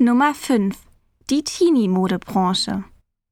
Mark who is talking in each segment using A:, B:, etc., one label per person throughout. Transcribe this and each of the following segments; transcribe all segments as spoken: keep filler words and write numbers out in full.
A: Nummer fünf. Die Teenie-Modebranche.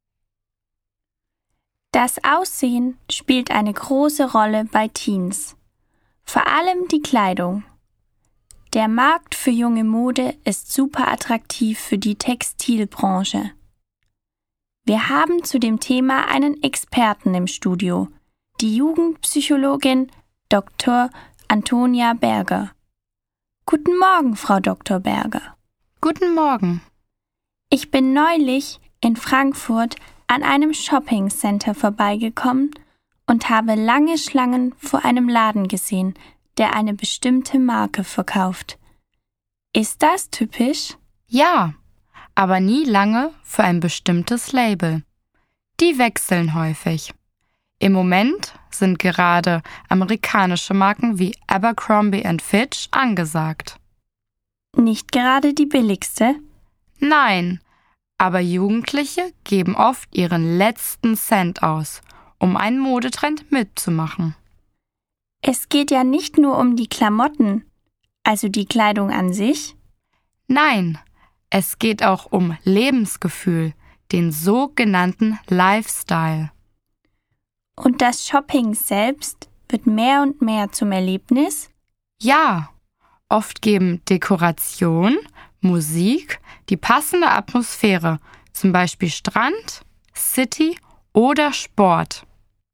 B: Das Aussehen spielt eine große Rolle bei Teens. Vor allem die Kleidung. Der Markt für junge Mode ist super attraktiv für die Textilbranche. Wir haben zu dem Thema einen Experten im Studio, die Jugendpsychologin Doktor Antonia Berger. Guten Morgen, Frau Doktor Berger.
C: Guten Morgen.
B: Ich bin neulich in Frankfurt an einem Shoppingcenter vorbeigekommen und habe lange Schlangen vor einem Laden gesehen, der eine bestimmte Marke verkauft. Ist das typisch?
C: Ja, aber nie lange für ein bestimmtes Label. Die wechseln häufig. Im Moment sind gerade amerikanische Marken wie Abercrombie and Fitch angesagt.
B: Nicht gerade die billigste?
C: Nein, aber Jugendliche geben oft ihren letzten Cent aus, um einen Modetrend mitzumachen.
B: Es geht ja nicht nur um die Klamotten, also die Kleidung an sich.
C: Nein, es geht auch um Lebensgefühl, den sogenannten Lifestyle.
B: Und das Shopping selbst wird mehr und mehr zum Erlebnis?
C: Ja, oft geben Dekoration, Musik die passende Atmosphäre, zum Beispiel Strand, City oder Sport.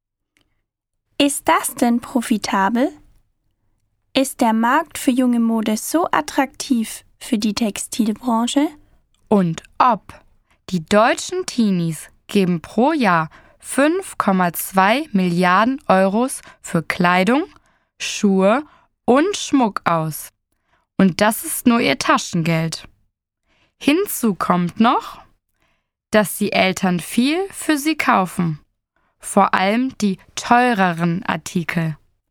B: Ist das denn profitabel? Ist der Markt für junge Mode so attraktiv für die Textilbranche?
C: Und ob. Die deutschen Teenies geben pro Jahr fünf Komma zwei Milliarden Euros für Kleidung, Schuhe und Schmuck aus. Und das ist nur ihr Taschengeld. Hinzu kommt noch, dass die Eltern viel für sie kaufen. Vor allem die teureren Artikel.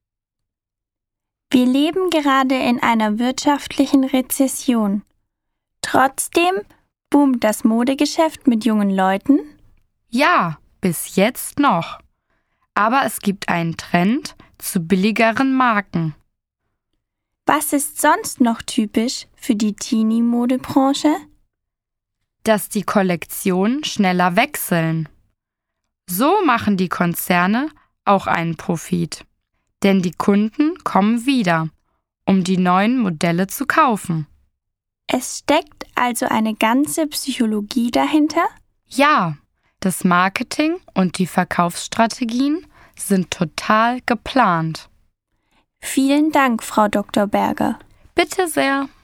B: Wir leben gerade in einer wirtschaftlichen Rezession. Trotzdem boomt das Modegeschäft mit jungen Leuten?
C: Ja, bis jetzt noch. Aber es gibt einen Trend zu billigeren Marken.
B: Was ist sonst noch typisch für die Teenie-Modebranche?
C: Dass die Kollektionen schneller wechseln. So machen die Konzerne auch einen Profit. Denn die Kunden kommen wieder, um die neuen Modelle zu kaufen.
B: Es steckt also eine ganze Psychologie dahinter?
C: Ja, das Marketing und die Verkaufsstrategien sind total geplant.
B: Vielen Dank, Frau Doktor Berger.
C: Bitte sehr.